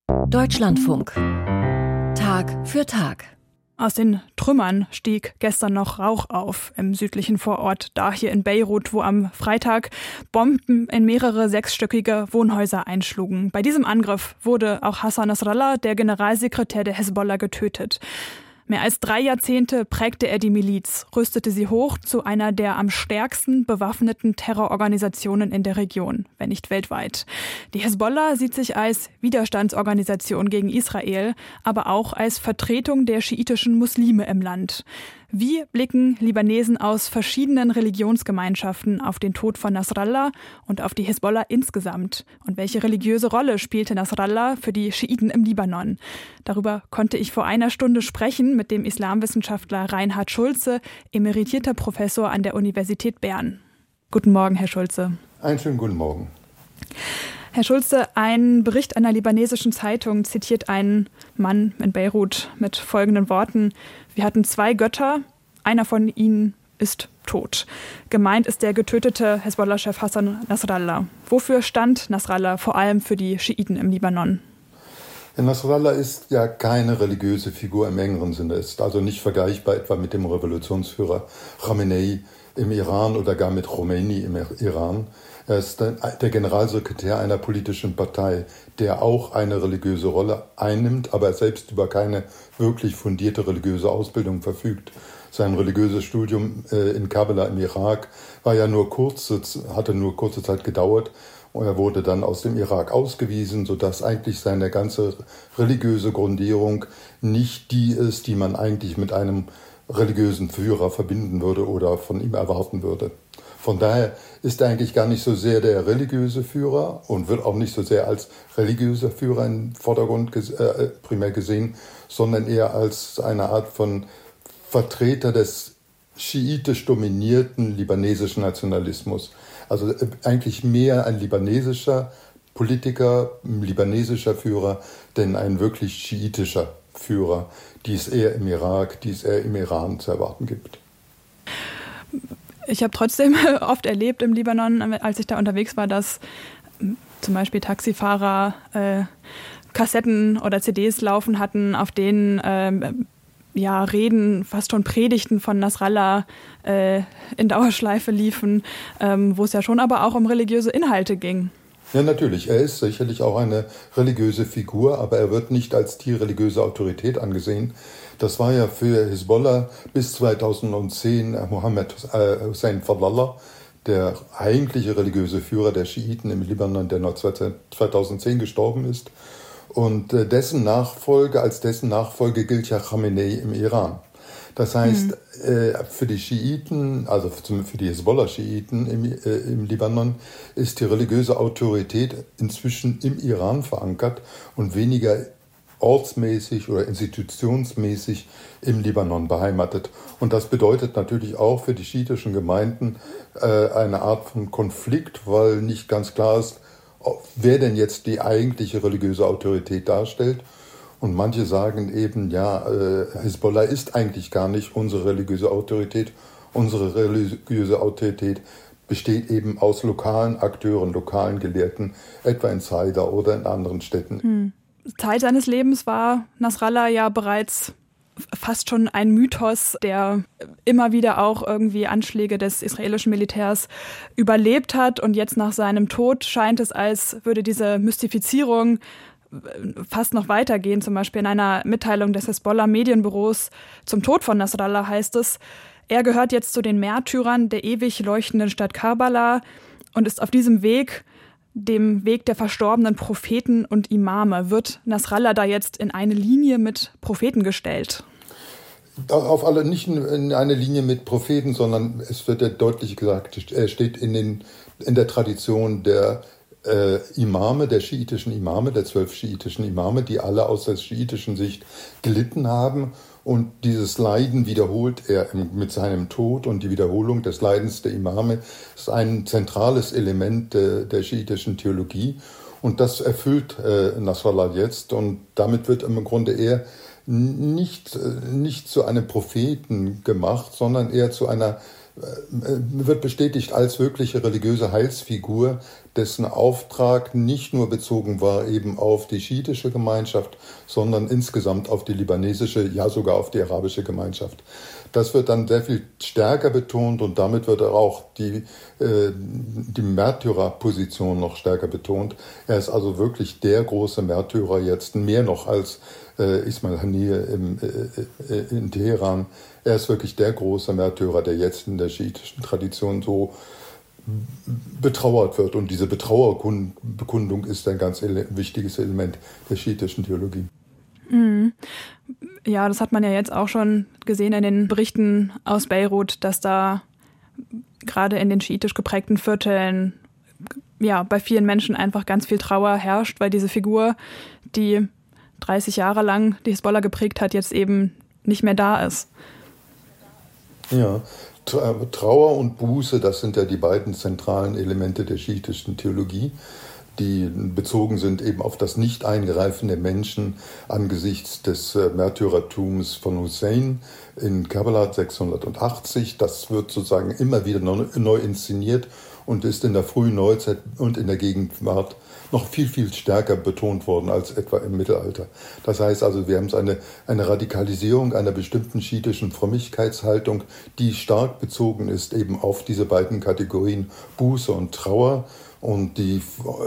Deutschlandfunk. Tag für Tag. Aus den Trümmern stieg gestern noch Rauch auf im südlichen Vorort Dahir in Beirut, wo am Freitag Bomben in mehrere sechsstöckige Wohnhäuser einschlugen. Bei diesem Angriff wurde auch Hassan Nasrallah, der Generalsekretär der Hezbollah, getötet. Mehr als 3 Jahrzehnte prägte er die Miliz, rüstete sie hoch zu einer der am stärksten bewaffneten Terrororganisationen in der Region, wenn nicht weltweit. Die Hezbollah sieht sich als Widerstandsorganisation gegen Israel, aber auch als Vertretung der schiitischen Muslime im Land. Wie blicken Libanesen aus verschiedenen Religionsgemeinschaften auf den Tod von Nasrallah und auf die Hezbollah insgesamt? Und welche religiöse Rolle spielte Nasrallah für die Schiiten im Libanon? Darüber konnte ich vor einer Stunde sprechen mit dem Islamwissenschaftler Reinhard Schulze, emeritierter Professor an der Universität Bern. Guten Morgen, Herr Schulze. Einen schönen guten Morgen. Herr Schulze, ein Bericht einer libanesischen Zeitung zitiert einen Mann in Beirut mit folgenden Worten: Wir hatten 2 Götter, einer von ihnen ist tot. Gemeint ist der getötete Hezbollah-Chef Hassan Nasrallah. Wofür stand Nasrallah vor allem für die Schiiten im Libanon? Nasrallah ist ja keine religiöse Figur im engeren Sinne, ist also nicht vergleichbar etwa mit dem Revolutionsführer Khamenei im Iran oder gar mit Khomeini im Iran. Er ist der Generalsekretär einer politischen Partei, der auch eine religiöse Rolle einnimmt, aber selbst über keine wirklich fundierte religiöse Ausbildung verfügt. Sein religiöses Studium in Karbala im Irak hatte nur kurze Zeit gedauert. Und er wurde dann aus dem Irak ausgewiesen, sodass eigentlich seine ganze religiöse Grundierung nicht die ist, die man eigentlich mit einem religiösen Führer verbinden würde oder von ihm erwarten würde. Von daher ist er eigentlich gar nicht so sehr der religiöse Führer und wird auch nicht so sehr als religiöser Führer im Vordergrund primär gesehen, sondern eher als eine Art von Vertreter des schiitisch dominierten libanesischen Nationalismus. Also eigentlich mehr ein libanesischer Politiker, ein libanesischer Führer, denn ein wirklich schiitischer Führer, die es eher im Irak, die es eher im Iran zu erwarten gibt. Ich habe trotzdem oft erlebt im Libanon, als ich da unterwegs war, dass zum Beispiel Taxifahrer Kassetten oder CDs laufen hatten, auf denen Reden, fast schon Predigten von Nasrallah in Dauerschleife liefen, wo es ja schon aber auch um religiöse Inhalte ging. Ja, natürlich. Er ist sicherlich auch eine religiöse Figur, aber er wird nicht als die religiöse Autorität angesehen. Das war ja für Hezbollah bis 2010 Mohammed Hussein Fadlallah, der eigentliche religiöse Führer der Schiiten im Libanon, der noch 2010 gestorben ist. Und als dessen Nachfolge gilt ja Khamenei im Iran. Das heißt, für die Schiiten, also für die Hezbollah-Schiiten im Libanon, ist die religiöse Autorität inzwischen im Iran verankert und weniger ortsmäßig oder institutionsmäßig im Libanon beheimatet. Und das bedeutet natürlich auch für die schiitischen Gemeinden eine Art von Konflikt, weil nicht ganz klar ist, wer denn jetzt die eigentliche religiöse Autorität darstellt. Und manche sagen eben, Hezbollah ist eigentlich gar nicht unsere religiöse Autorität. Unsere religiöse Autorität besteht eben aus lokalen Akteuren, lokalen Gelehrten, etwa in Saida oder in anderen Städten. Zeit seines Lebens war Nasrallah ja bereits fast schon ein Mythos, der immer wieder auch irgendwie Anschläge des israelischen Militärs überlebt hat. Und jetzt nach seinem Tod scheint es, als würde diese Mystifizierung fast noch weitergehen. Zum Beispiel in einer Mitteilung des Hezbollah-Medienbüros zum Tod von Nasrallah heißt es: Er gehört jetzt zu den Märtyrern der ewig leuchtenden Stadt Karbala und ist auf diesem Weg, dem Weg der verstorbenen Propheten und Imame. Wird Nasrallah da jetzt in eine Linie mit Propheten gestellt? Nicht in eine Linie mit Propheten, sondern es wird ja deutlich gesagt, er steht in der Tradition der Imame, der schiitischen Imame, der 12 schiitischen Imame, die alle aus der schiitischen Sicht gelitten haben. Und dieses Leiden wiederholt er mit seinem Tod, und die Wiederholung des Leidens der Imame ist ein zentrales Element der schiitischen Theologie. Und das erfüllt Nasrallah jetzt, und damit wird im Grunde eher nicht zu einem Propheten gemacht, sondern eher zu einer wird bestätigt als wirkliche religiöse Heilsfigur, dessen Auftrag nicht nur bezogen war eben auf die schiitische Gemeinschaft, sondern insgesamt auf die libanesische, ja sogar auf die arabische Gemeinschaft. Das wird dann sehr viel stärker betont und damit wird auch die Märtyrerposition noch stärker betont. Er ist also wirklich der große Märtyrer jetzt, mehr noch als Ismail Haniyeh in Teheran. Er ist wirklich der große Märtyrer, der jetzt in der schiitischen Tradition so betrauert wird. Und diese Betrauerbekundung ist ein ganz wichtiges Element der schiitischen Theologie. Mhm. Ja, das hat man ja jetzt auch schon gesehen in den Berichten aus Beirut, dass da gerade in den schiitisch geprägten Vierteln ja bei vielen Menschen einfach ganz viel Trauer herrscht, weil diese Figur, die 30 Jahre lang die Hisbollah geprägt hat, jetzt eben nicht mehr da ist. Ja, Trauer und Buße, das sind ja die beiden zentralen Elemente der schiitischen Theologie, die bezogen sind eben auf das Nicht-Eingreifen der Menschen angesichts des Märtyrertums von Hussein in Karbala 680. Das wird sozusagen immer wieder neu inszeniert und ist in der frühen Neuzeit und in der Gegenwart noch viel, viel stärker betont worden als etwa im Mittelalter. Das heißt also, wir haben eine Radikalisierung einer bestimmten schiitischen Frömmigkeitshaltung, die stark bezogen ist eben auf diese beiden Kategorien Buße und Trauer und die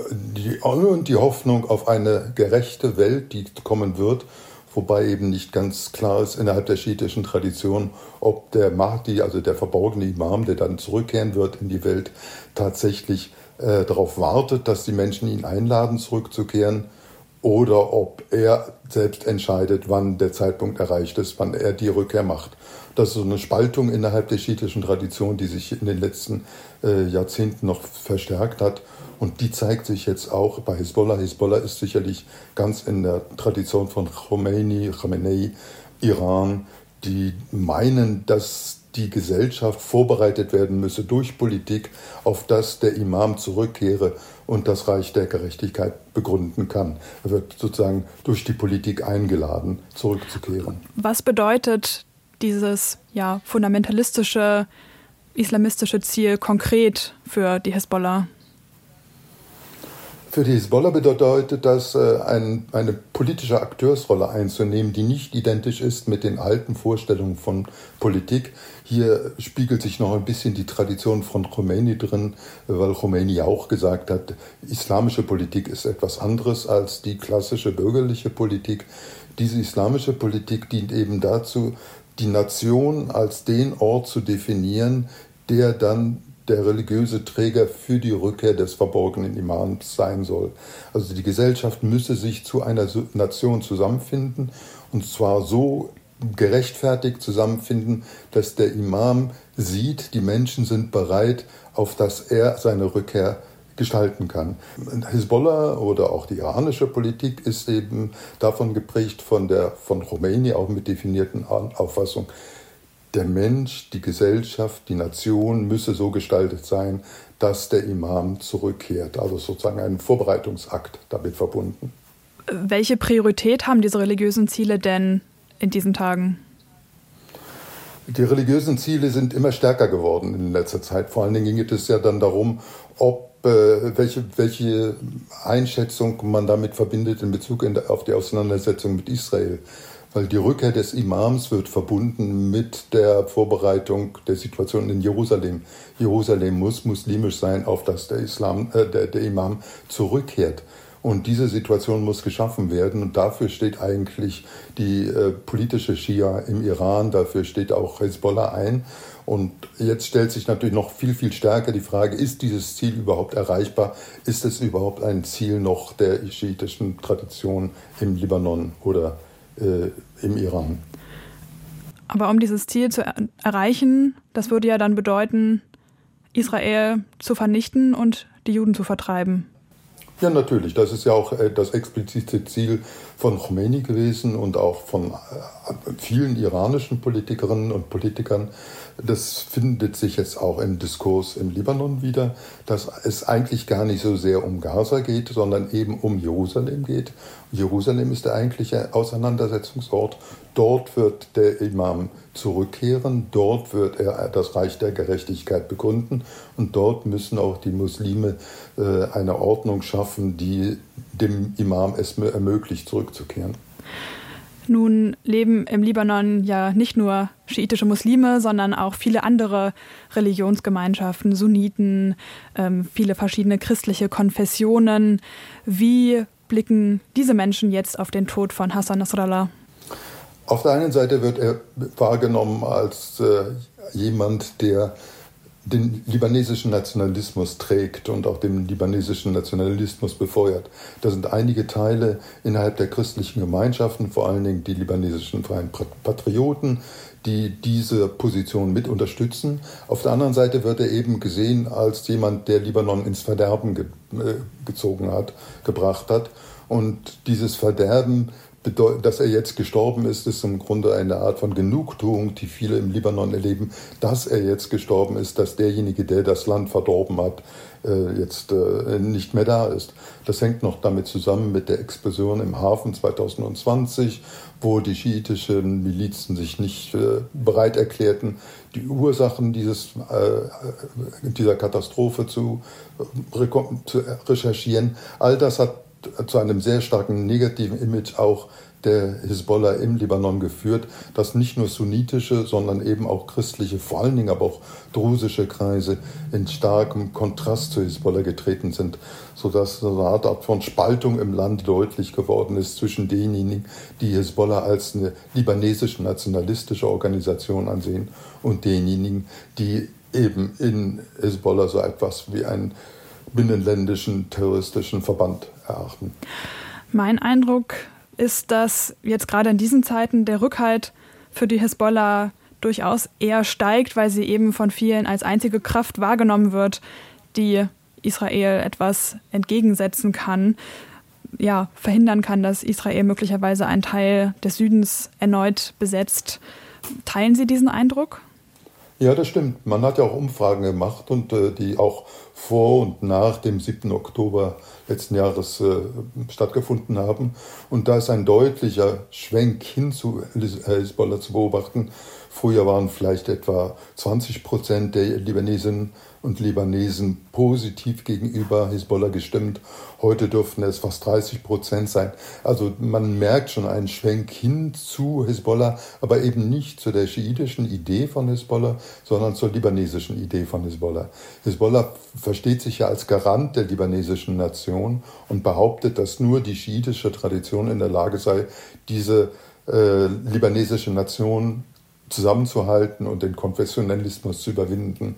Hoffnung auf eine gerechte Welt, die kommen wird, wobei eben nicht ganz klar ist innerhalb der schiitischen Tradition, ob der Mahdi, also der verborgene Imam, der dann zurückkehren wird in die Welt, tatsächlich darauf wartet, dass die Menschen ihn einladen, zurückzukehren, oder ob er selbst entscheidet, wann der Zeitpunkt erreicht ist, wann er die Rückkehr macht. Das ist so eine Spaltung innerhalb der schiitischen Tradition, die sich in den letzten Jahrzehnten noch verstärkt hat. Und die zeigt sich jetzt auch bei Hisbollah. Hisbollah ist sicherlich ganz in der Tradition von Khamenei, Iran, die meinen, dass die Gesellschaft vorbereitet werden müsse durch Politik, auf das der Imam zurückkehre und das Reich der Gerechtigkeit begründen kann. Er wird sozusagen durch die Politik eingeladen, zurückzukehren. Was bedeutet dieses fundamentalistische, islamistische Ziel konkret für die Hisbollah? Für die Hisbollah bedeutet das, eine politische Akteursrolle einzunehmen, die nicht identisch ist mit den alten Vorstellungen von Politik. Hier spiegelt sich noch ein bisschen die Tradition von Khomeini drin, weil Khomeini auch gesagt hat, islamische Politik ist etwas anderes als die klassische bürgerliche Politik. Diese islamische Politik dient eben dazu, die Nation als den Ort zu definieren, der dann der religiöse Träger für die Rückkehr des verborgenen Imams sein soll. Also die Gesellschaft müsse sich zu einer Nation zusammenfinden, und zwar so gerechtfertigt zusammenfinden, dass der Imam sieht, die Menschen sind bereit, auf dass er seine Rückkehr gestalten kann. Hisbollah oder auch die iranische Politik ist eben davon geprägt von Khomeini auch mit definierten Auffassung. Der Mensch, die Gesellschaft, die Nation müsse so gestaltet sein, dass der Imam zurückkehrt. Also sozusagen ein Vorbereitungsakt damit verbunden. Welche Priorität haben diese religiösen Ziele denn in diesen Tagen? Die religiösen Ziele sind immer stärker geworden in letzter Zeit. Vor allen Dingen geht es ja dann darum, welche Einschätzung man damit verbindet in Bezug auf die Auseinandersetzung mit Israel. Weil die Rückkehr des Imams wird verbunden mit der Vorbereitung der Situation in Jerusalem. Jerusalem muss muslimisch sein, auf das der Imam zurückkehrt. Und diese Situation muss geschaffen werden. Und dafür steht eigentlich die politische Schia im Iran, dafür steht auch Hisbollah ein. Und jetzt stellt sich natürlich noch viel, viel stärker die Frage, ist dieses Ziel überhaupt erreichbar? Ist es überhaupt ein Ziel noch der schiitischen Tradition im Libanon oder im Iran? Aber um dieses Ziel zu erreichen, das würde ja dann bedeuten, Israel zu vernichten und die Juden zu vertreiben. Ja, natürlich. Das ist ja auch das explizite Ziel von Khomeini gewesen und auch von vielen iranischen Politikerinnen und Politikern. Das findet sich jetzt auch im Diskurs im Libanon wieder, dass es eigentlich gar nicht so sehr um Gaza geht, sondern eben um Jerusalem geht. Jerusalem ist der eigentliche Auseinandersetzungsort. Dort wird der Imam zurückkehren, dort wird er das Reich der Gerechtigkeit begründen und dort müssen auch die Muslime eine Ordnung schaffen, die dem Imam es ermöglicht, zurückzukehren. Nun leben im Libanon ja nicht nur schiitische Muslime, sondern auch viele andere Religionsgemeinschaften, Sunniten, viele verschiedene christliche Konfessionen. Wie blicken diese Menschen jetzt auf den Tod von Hassan Nasrallah? Auf der einen Seite wird er wahrgenommen als jemand, der den libanesischen Nationalismus trägt und auch den libanesischen Nationalismus befeuert. Da sind einige Teile innerhalb der christlichen Gemeinschaften, vor allen Dingen die libanesischen Freien Patrioten, die diese Position mit unterstützen. Auf der anderen Seite wird er eben gesehen als jemand, der Libanon ins Verderben gebracht hat. Und dieses Verderben, dass er jetzt gestorben ist, ist im Grunde eine Art von Genugtuung, die viele im Libanon erleben, dass er jetzt gestorben ist, dass derjenige, der das Land verdorben hat, jetzt nicht mehr da ist. Das hängt noch damit zusammen mit der Explosion im Hafen 2020, wo die schiitischen Milizen sich nicht bereit erklärten, die Ursachen dieser Katastrophe zu recherchieren. All das hat zu einem sehr starken negativen Image auch der Hisbollah im Libanon geführt, dass nicht nur sunnitische, sondern eben auch christliche, vor allen Dingen aber auch drusische Kreise in starkem Kontrast zu Hisbollah getreten sind, sodass so eine Art von Spaltung im Land deutlich geworden ist zwischen denjenigen, die Hisbollah als eine libanesische nationalistische Organisation ansehen und denjenigen, die eben in Hisbollah so etwas wie einen binnenländischen terroristischen Verband erachten. Mein Eindruck ist, dass jetzt gerade in diesen Zeiten der Rückhalt für die Hisbollah durchaus eher steigt, weil sie eben von vielen als einzige Kraft wahrgenommen wird, die Israel etwas entgegensetzen kann, ja, verhindern kann, dass Israel möglicherweise einen Teil des Südens erneut besetzt. Teilen Sie diesen Eindruck? Ja, das stimmt. Man hat ja auch Umfragen gemacht und die auch vor und nach dem 7. Oktober letzten Jahres stattgefunden haben. Und da ist ein deutlicher Schwenk hin zu Hisbollah zu beobachten. Früher waren vielleicht etwa 20% der Libanesinnen und Libanesen positiv gegenüber Hisbollah gestimmt. Heute dürften es fast 30% sein. Also man merkt schon einen Schwenk hin zu Hisbollah, aber eben nicht zu der schiitischen Idee von Hisbollah, sondern zur libanesischen Idee von Hisbollah. Hisbollah versteht sich ja als Garant der libanesischen Nation und behauptet, dass nur die schiitische Tradition in der Lage sei, diese libanesische Nation zusammenzuhalten und den Konfessionalismus zu überwinden.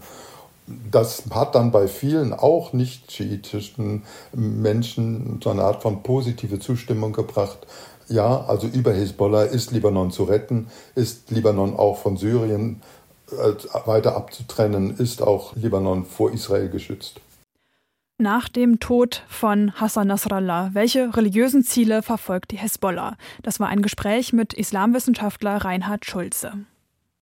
Das hat dann bei vielen auch nicht schiitischen Menschen so eine Art von positive Zustimmung gebracht. Ja, also über Hisbollah ist Libanon zu retten, ist Libanon auch von Syrien weiter abzutrennen, ist auch Libanon vor Israel geschützt. Nach dem Tod von Hassan Nasrallah, welche religiösen Ziele verfolgt die Hisbollah? Das war ein Gespräch mit Islamwissenschaftler Reinhard Schulze.